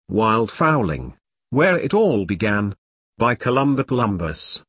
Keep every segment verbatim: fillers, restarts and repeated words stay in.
Wildfowling: Where It All Began, by Columba Columbus.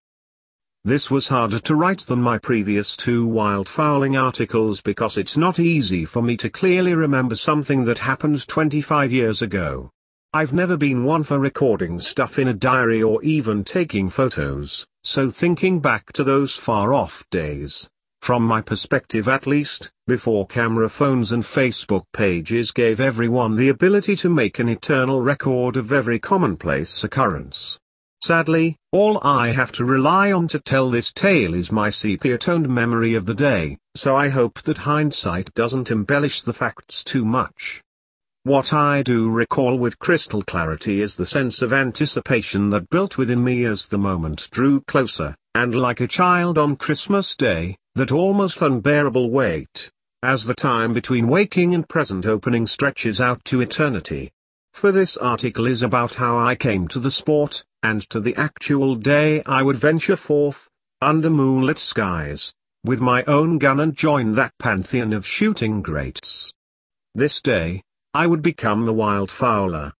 This was harder to write than my previous two wildfowling articles because it's not easy for me to clearly remember something that happened twenty-five years ago. I've never been one for recording stuff in a diary or even taking photos, so thinking back to those far-off days, from my perspective at least, before camera phones and Facebook pages gave everyone the ability to make an eternal record of every commonplace occurrence. Sadly, all I have to rely on to tell this tale is my sepia-toned memory of the day, so I hope that hindsight doesn't embellish the facts too much. What I do recall with crystal clarity is the sense of anticipation that built within me as the moment drew closer, and like a child on Christmas Day, that almost unbearable wait, as the time between waking and present opening stretches out to eternity. For this article is about how I came to the sport, and to the actual day I would venture forth, under moonlit skies, with my own gun and join that pantheon of shooting greats. This day, I would become the wildfowler.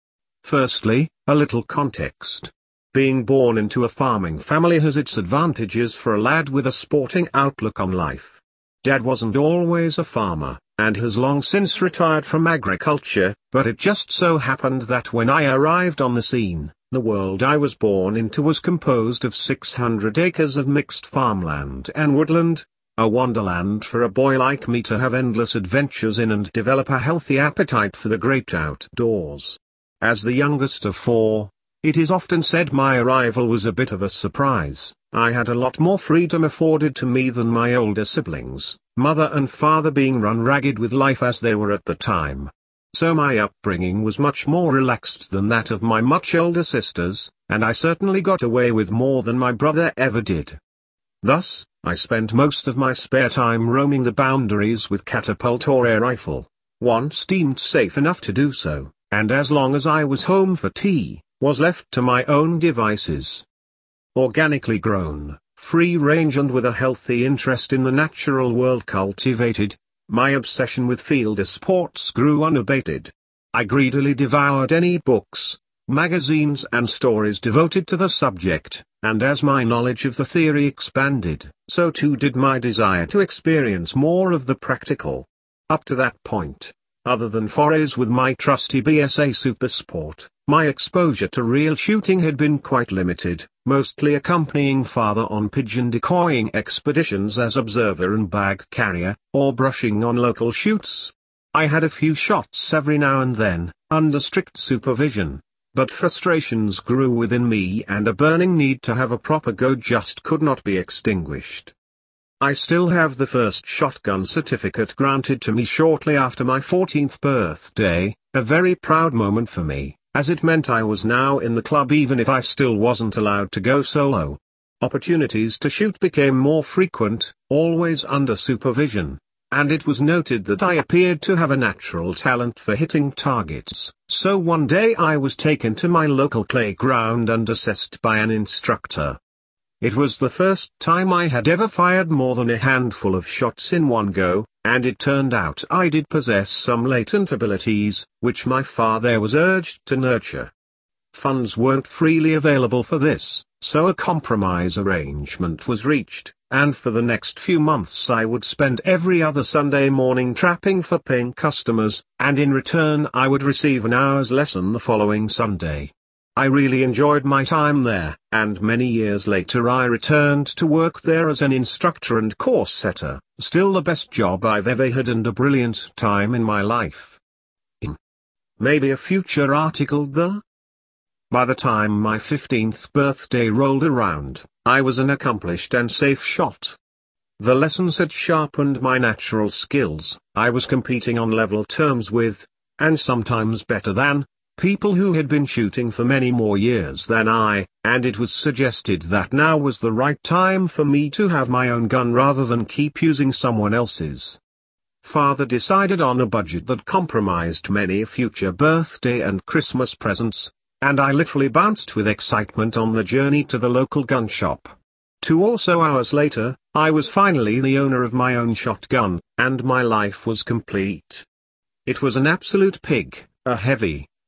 Firstly, a little context. Being born into a farming family has its advantages for a lad with a sporting outlook on life. Dad wasn't always a farmer, and has long since retired from agriculture, but it just so happened that when I arrived on the scene, the world I was born into was composed of six hundred acres of mixed farmland and woodland, a wonderland for a boy like me to have endless adventures in and develop a healthy appetite for the great outdoors. As the youngest of four, it is often said my arrival was a bit of a surprise. I had a lot more freedom afforded to me than my older siblings, mother and father being run ragged with life as they were at the time. So my upbringing was much more relaxed than that of my much older sisters, and I certainly got away with more than my brother ever did. Thus, I spent most of my spare time roaming the boundaries with catapult or air rifle, once deemed safe enough to do so, and as long as I was home for tea, was left to my own devices. Organically grown, free-range and with a healthy interest in the natural world cultivated, my obsession with field sports grew unabated. I greedily devoured any books, magazines and stories devoted to the subject, and as my knowledge of the theory expanded, so too did my desire to experience more of the practical. Up to that point, other than forays with my trusty B S A Supersport, my exposure to real shooting had been quite limited, mostly accompanying father on pigeon decoying expeditions as observer and bag carrier, or brushing on local shoots. I had a few shots every now and then, under strict supervision, but frustrations grew within me and a burning need to have a proper go just could not be extinguished. I still have the first shotgun certificate granted to me shortly after my fourteenth birthday, a very proud moment for me, as it meant I was now in the club even if I still wasn't allowed to go solo. Opportunities to shoot became more frequent, always under supervision, and it was noted that I appeared to have a natural talent for hitting targets, so one day I was taken to my local playground and assessed by an instructor. It was the first time I had ever fired more than a handful of shots in one go, and it turned out I did possess some latent abilities, which my father was urged to nurture. Funds weren't freely available for this, so a compromise arrangement was reached, and for the next few months I would spend every other Sunday morning trapping for paying customers, and in return I would receive an hour's lesson the following Sunday. I really enjoyed my time there, and many years later I returned to work there as an instructor and course setter, still the best job I've ever had and a brilliant time in my life. In maybe a future article though? By the time my fifteenth birthday rolled around, I was an accomplished and safe shot. The lessons had sharpened my natural skills, I was competing on level terms with, and sometimes better than, people who had been shooting for many more years than I, and it was suggested that now was the right time for me to have my own gun rather than keep using someone else's. Father decided on a budget that compromised many future birthday and Christmas presents, and I literally bounced with excitement on the journey to the local gun shop. Two or so hours later, I was finally the owner of my own shotgun, and my life was complete. It was an absolute pig, a heavy,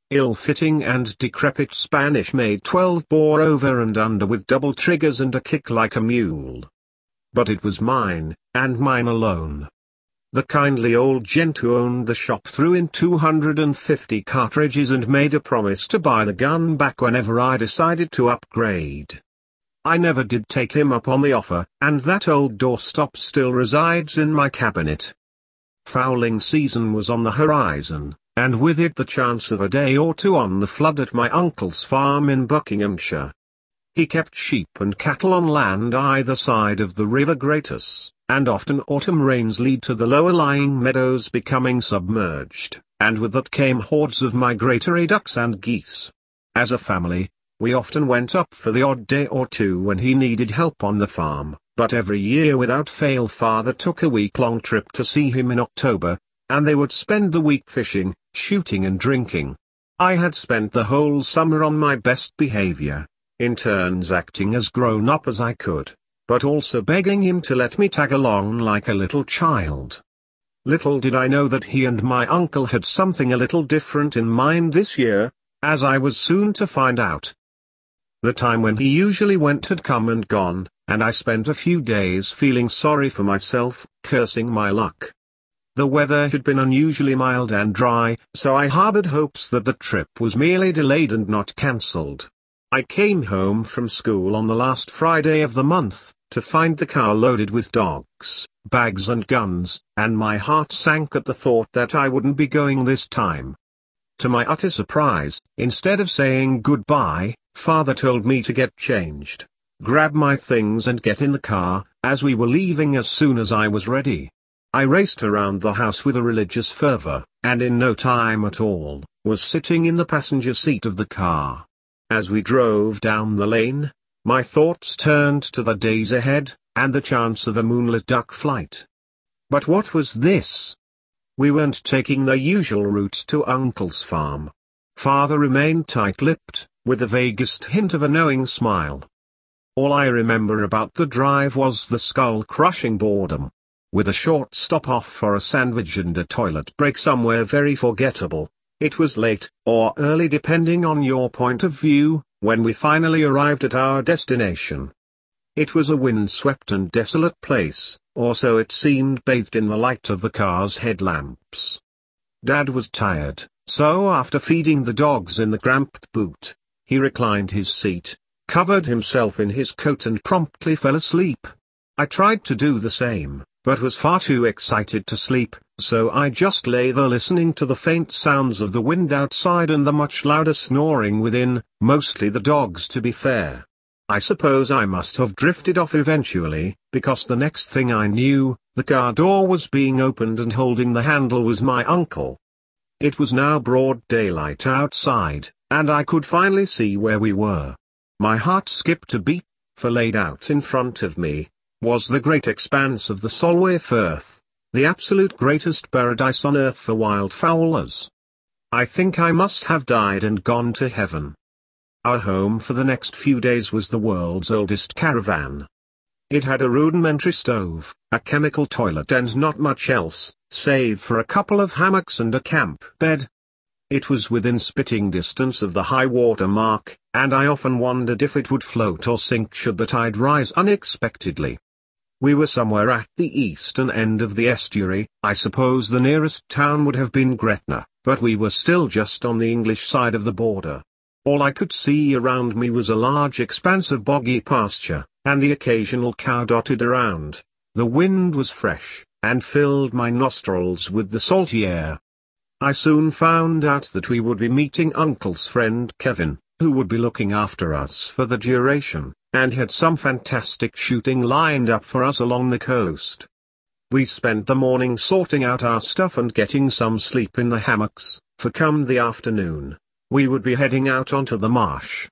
ill-fitting and decrepit Spanish-made twelve bore over and under with double triggers and a kick like a mule. But it was mine, and mine alone. The kindly old gent who owned the shop threw in two hundred fifty cartridges and made a promise to buy the gun back whenever I decided to upgrade. I never did take him up on the offer, and that old doorstop still resides in my cabinet. Fowling season was on the horizon, and with it the chance of a day or two on the flood at my uncle's farm in Buckinghamshire. He kept sheep and cattle on land either side of the River Gratus, and often autumn rains lead to the lower-lying meadows becoming submerged, and with that came hordes of migratory ducks and geese. As a family, we often went up for the odd day or two when he needed help on the farm, but every year without fail father took a week-long trip to see him in October, and they would spend the week fishing, shooting and drinking. I had spent the whole summer on my best behavior, in turns acting as grown-up as I could, but also begging him to let me tag along like a little child. Little did I know that he and my uncle had something a little different in mind this year, as I was soon to find out. The time when he usually went had come and gone, and I spent a few days feeling sorry for myself, cursing my luck. The weather had been unusually mild and dry, so I harbored hopes that the trip was merely delayed and not cancelled. I came home from school on the last Friday of the month, to find the car loaded with dogs, bags and guns, and my heart sank at the thought that I wouldn't be going this time. To my utter surprise, instead of saying goodbye, father told me to get changed, grab my things and get in the car, as we were leaving as soon as I was ready. I raced around the house with a religious fervor, and in no time at all, was sitting in the passenger seat of the car. As we drove down the lane, my thoughts turned to the days ahead, and the chance of a moonlit duck flight. But what was this? We weren't taking the usual route to Uncle's farm. Father remained tight-lipped, with the vaguest hint of a knowing smile. All I remember about the drive was the skull-crushing boredom. With a short stop-off for a sandwich and a toilet break somewhere very forgettable, it was late, or early depending on your point of view, when we finally arrived at our destination. It was a wind-swept and desolate place, or so it seemed bathed in the light of the car's headlamps. Dad was tired, so after feeding the dogs in the cramped boot, he reclined his seat, covered himself in his coat and promptly fell asleep. I tried to do the same, but was far too excited to sleep, so I just lay there listening to the faint sounds of the wind outside and the much louder snoring within, mostly the dogs to be fair. I suppose I must have drifted off eventually, because the next thing I knew, the car door was being opened and holding the handle was my uncle. It was now broad daylight outside, and I could finally see where we were. My heart skipped a beat, for laid out in front of me was the great expanse of the Solway Firth, the absolute greatest paradise on earth for wildfowlers. I think I must have died and gone to heaven. Our home for the next few days was the world's oldest caravan. It had a rudimentary stove, a chemical toilet and not much else, save for a couple of hammocks and a camp bed. It was within spitting distance of the high water mark, and I often wondered if it would float or sink should the tide rise unexpectedly. We were somewhere at the eastern end of the estuary. I suppose the nearest town would have been Gretna, but we were still just on the English side of the border. All I could see around me was a large expanse of boggy pasture, and the occasional cow dotted around. The wind was fresh, and filled my nostrils with the salty air. I soon found out that we would be meeting Uncle's friend Kevin, who would be looking after us for the duration, and had some fantastic shooting lined up for us along the coast. We spent the morning sorting out our stuff and getting some sleep in the hammocks, for come the afternoon, we would be heading out onto the marsh.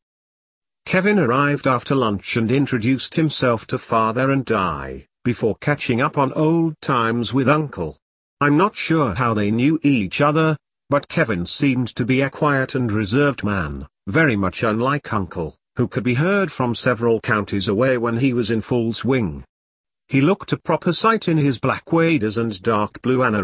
Kevin arrived after lunch and introduced himself to Father and I, before catching up on old times with Uncle. I'm not sure how they knew each other, but Kevin seemed to be a quiet and reserved man, very much unlike Uncle, who could be heard from several counties away when he was in full swing. He looked a proper sight in his black waders and dark blue anorak,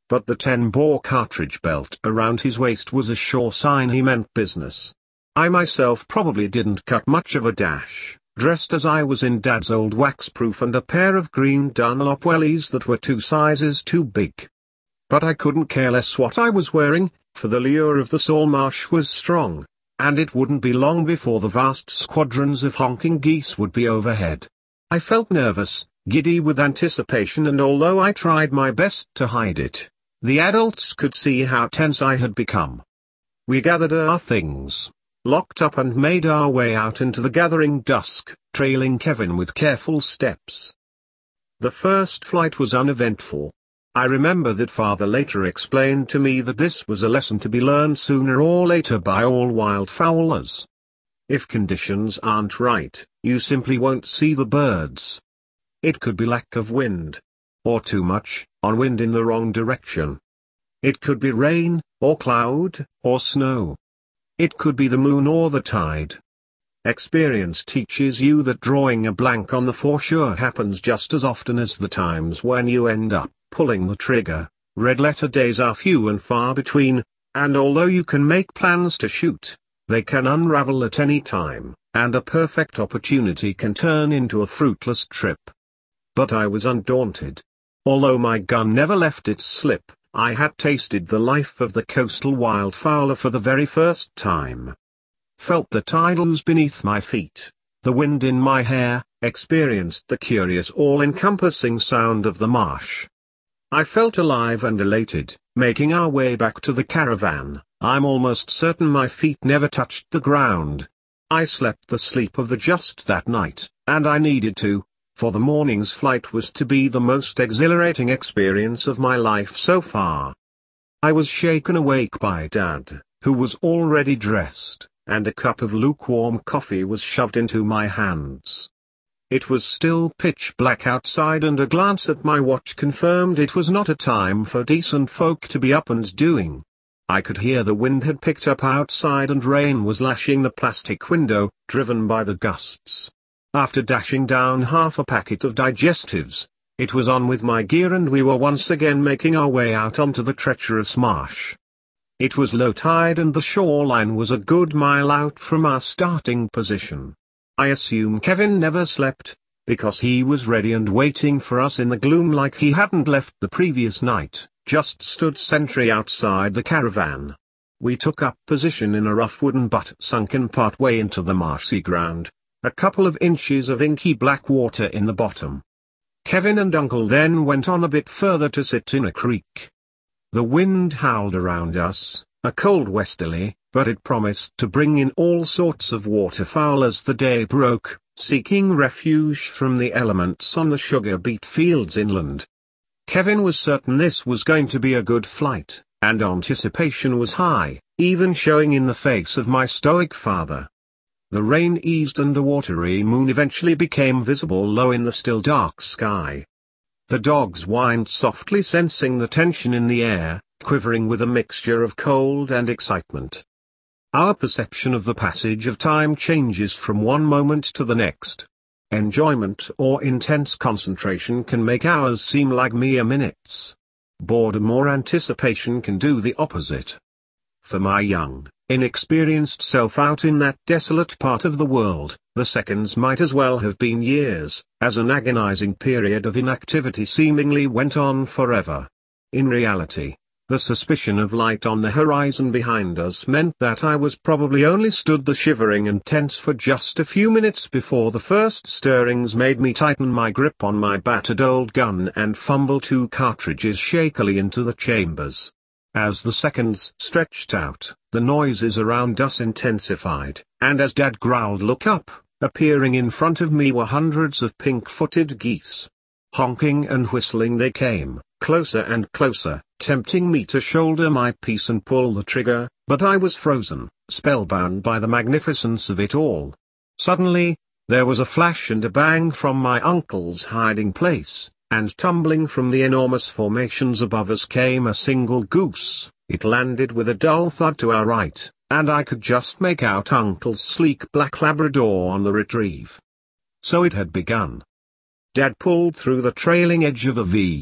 but the ten bore cartridge belt around his waist was a sure sign he meant business. I myself probably didn't cut much of a dash, dressed as I was in Dad's old waxproof and a pair of green Dunlop wellies that were two sizes too big. But I couldn't care less what I was wearing, for the lure of the Saltmarsh was strong, and it wouldn't be long before the vast squadrons of honking geese would be overhead. I felt nervous, giddy with anticipation, and although I tried my best to hide it, the adults could see how tense I had become. We gathered our things, locked up, and made our way out into the gathering dusk, trailing Kevin with careful steps. The first flight was uneventful. I remember that Father later explained to me that this was a lesson to be learned sooner or later by all wildfowlers. If conditions aren't right, you simply won't see the birds. It could be lack of wind, or too much, on wind in the wrong direction. It could be rain, or cloud, or snow. It could be the moon or the tide. Experience teaches you that drawing a blank on the foresure happens just as often as the times when you end up pulling the trigger. Red letter days are few and far between, and although you can make plans to shoot, they can unravel at any time, and a perfect opportunity can turn into a fruitless trip. But I was undaunted. Although my gun never left its slip, I had tasted the life of the coastal wildfowler for the very first time. Felt the tide ooze beneath my feet, the wind in my hair, experienced the curious all-encompassing sound of the marsh. I felt alive and elated. Making our way back to the caravan, I'm almost certain my feet never touched the ground. I slept the sleep of the just that night, and I needed to, for the morning's flight was to be the most exhilarating experience of my life so far. I was shaken awake by Dad, who was already dressed, and a cup of lukewarm coffee was shoved into my hands. It was still pitch black outside, and a glance at my watch confirmed it was not a time for decent folk to be up and doing. I could hear the wind had picked up outside and rain was lashing the plastic window, driven by the gusts. After dashing down half a packet of digestives, it was on with my gear, and we were once again making our way out onto the treacherous marsh. It was low tide, and the shoreline was a good mile out from our starting position. I assume Kevin never slept, because he was ready and waiting for us in the gloom like he hadn't left the previous night, just stood sentry outside the caravan. We took up position in a rough wooden butt sunken part way into the marshy ground, a couple of inches of inky black water in the bottom. Kevin and Uncle then went on a bit further to sit in a creek. The wind howled around us, a cold westerly, but it promised to bring in all sorts of waterfowl as the day broke, seeking refuge from the elements on the sugar beet fields inland. Kevin was certain this was going to be a good flight, and anticipation was high, even showing in the face of my stoic father. The rain eased and a watery moon eventually became visible low in the still dark sky. The dogs whined softly, sensing the tension in the air, quivering with a mixture of cold and excitement. Our perception of the passage of time changes from one moment to the next. Enjoyment or intense concentration can make hours seem like mere minutes. Boredom or anticipation can do the opposite. For my young, inexperienced self out in that desolate part of the world, the seconds might as well have been years, as an agonizing period of inactivity seemingly went on forever. In reality, the suspicion of light on the horizon behind us meant that I was probably only stood there shivering and tense for just a few minutes before the first stirrings made me tighten my grip on my battered old gun and fumble two cartridges shakily into the chambers. As the seconds stretched out, the noises around us intensified, and as Dad growled, "Look up," appearing in front of me were hundreds of pink-footed geese. Honking and whistling they came, closer and closer, tempting me to shoulder my piece and pull the trigger, but I was frozen, spellbound by the magnificence of it all. Suddenly, there was a flash and a bang from my uncle's hiding place, and tumbling from the enormous formations above us came a single goose. It landed with a dull thud to our right, and I could just make out Uncle's sleek black Labrador on the retrieve. So it had begun. Dad pulled through the trailing edge of a V.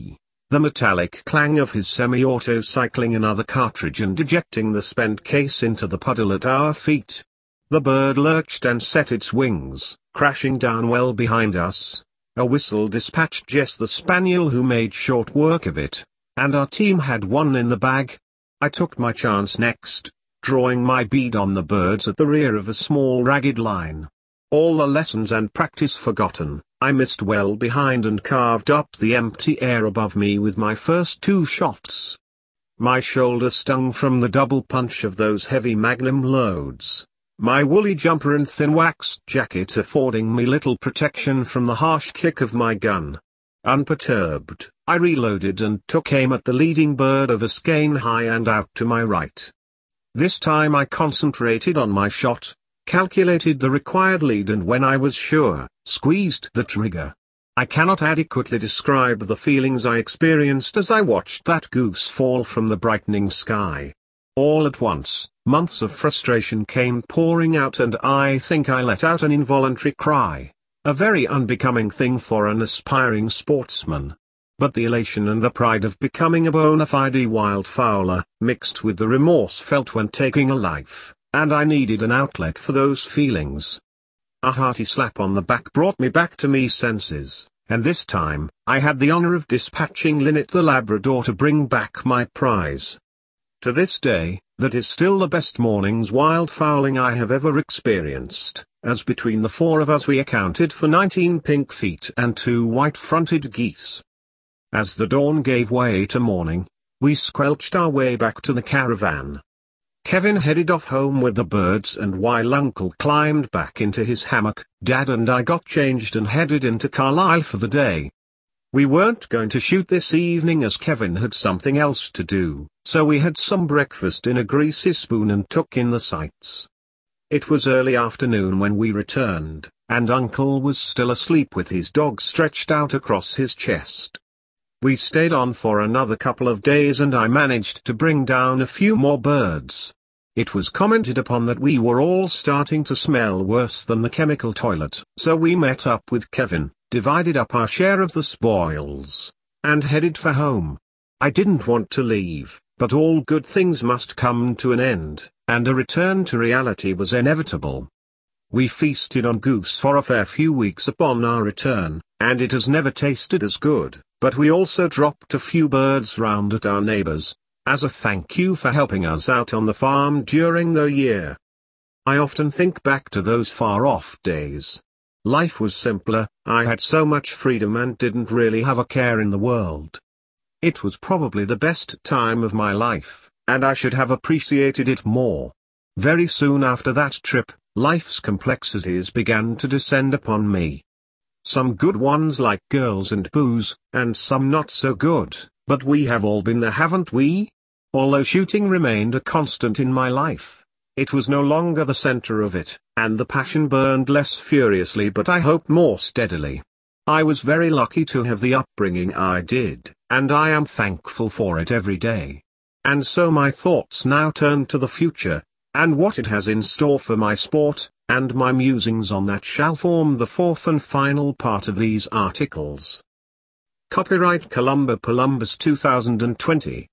the metallic clang of his semi-auto cycling another cartridge and ejecting the spent case into the puddle at our feet. The bird lurched and set its wings, crashing down well behind us. A whistle dispatched Jess the spaniel, who made short work of it, and our team had one in the bag. I took my chance next, drawing my bead on the birds at the rear of a small ragged line. All the lessons and practice forgotten, I missed well behind and carved up the empty air above me with my first two shots. My shoulder stung from the double punch of those heavy magnum loads, my woolly jumper and thin waxed jacket affording me little protection from the harsh kick of my gun. Unperturbed, I reloaded and took aim at the leading bird of a skein high and out to my right. This time I concentrated on my shot, calculated the required lead, and when I was sure, squeezed the trigger. I cannot adequately describe the feelings I experienced as I watched that goose fall from the brightening sky. All at once, months of frustration came pouring out, and I think I let out an involuntary cry, a very unbecoming thing for an aspiring sportsman. But the elation and the pride of becoming a bona fide wildfowler, mixed with the remorse felt when taking a life, and I needed an outlet for those feelings. A hearty slap on the back brought me back to me senses, and this time, I had the honor of dispatching Linnet the Labrador to bring back my prize. To this day, that is still the best morning's wildfowling I have ever experienced, as between the four of us we accounted for nineteen pink feet and two white-fronted geese. As the dawn gave way to morning, we squelched our way back to the caravan. Kevin headed off home with the birds, and while Uncle climbed back into his hammock, Dad and I got changed and headed into Carlisle for the day. We weren't going to shoot this evening as Kevin had something else to do, so we had some breakfast in a greasy spoon and took in the sights. It was early afternoon when we returned, and Uncle was still asleep with his dog stretched out across his chest. We stayed on for another couple of days and I managed to bring down a few more birds. It was commented upon that we were all starting to smell worse than the chemical toilet, so we met up with Kevin, divided up our share of the spoils, and headed for home. I didn't want to leave, but all good things must come to an end, and a return to reality was inevitable. We feasted on goose for a fair few weeks upon our return, and it has never tasted as good, but we also dropped a few birds round at our neighbors, as a thank you for helping us out on the farm during the year. I often think back to those far-off days. Life was simpler, I had so much freedom and didn't really have a care in the world. It was probably the best time of my life, and I should have appreciated it more. Very soon after that trip, life's complexities began to descend upon me. Some good ones like girls and booze, and some not so good, but we have all been there, haven't we? Although shooting remained a constant in my life, it was no longer the center of it, and the passion burned less furiously but I hope more steadily. I was very lucky to have the upbringing I did, and I am thankful for it every day. And so my thoughts now turn to the future, and what it has in store for my sport, and my musings on that shall form the fourth and final part of these articles. Copyright Columba Columbus two thousand twenty.